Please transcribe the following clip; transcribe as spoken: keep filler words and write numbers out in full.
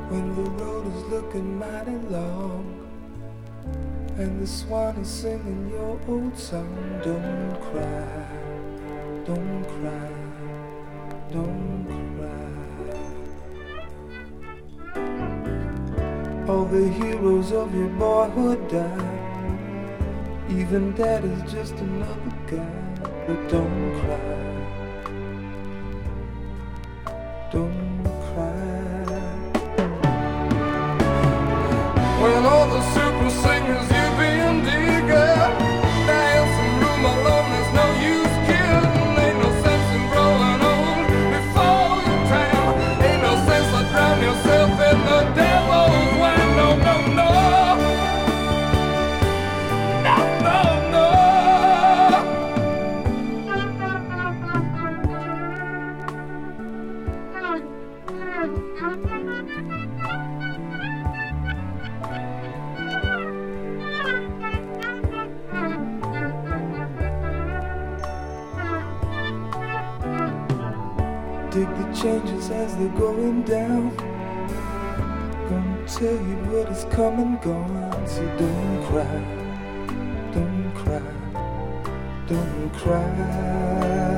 when the road is looking mighty long and the swan is singing your old song. Don't cry, don't cry, don't cry. All the heroes of your boyhood died. Even dad is just another guy. But don't cry, don't cry. When all the super singers you've been digging, dance and room alone, there's no use kidding. Ain't no sense in growing old before your time. Ain't no sense to drown yourself in the devil's wine. No, no, no. No, no, no. Dig the changes as they're going down. Gonna tell you what is come and gone. So don't cry, don't cry, don't cry.